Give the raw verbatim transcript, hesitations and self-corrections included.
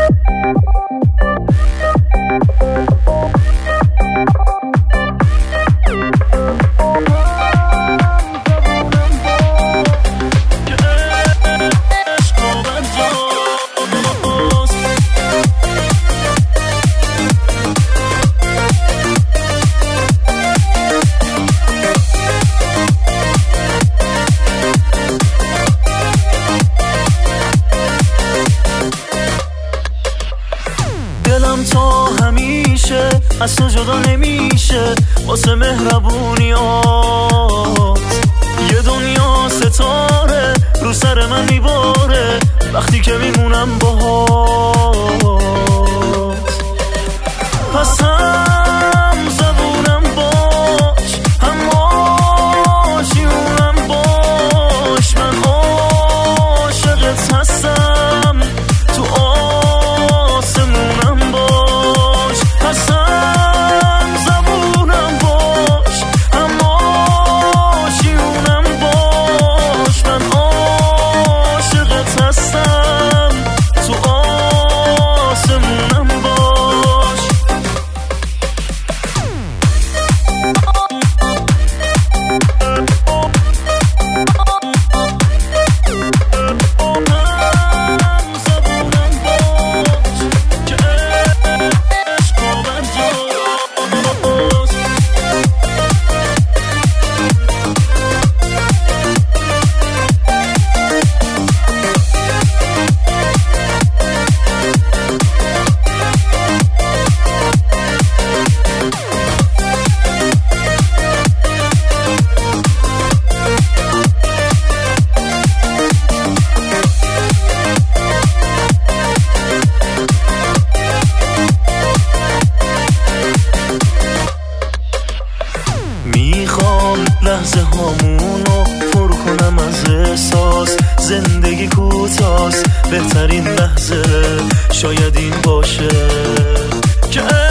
از تو جدا نمیشه واسه مهربونیات. یه دنیا ستاره رو سر من میباره وقتی که میمونم باهات. پس هم زبونم باش، هم آشیونم باش. من عاشقت هستم، تو آسمونم باش. پس لحظه هامونو پر کنم از احساس. زندگی کوتاست، بهترین لحظه شاید این باشه که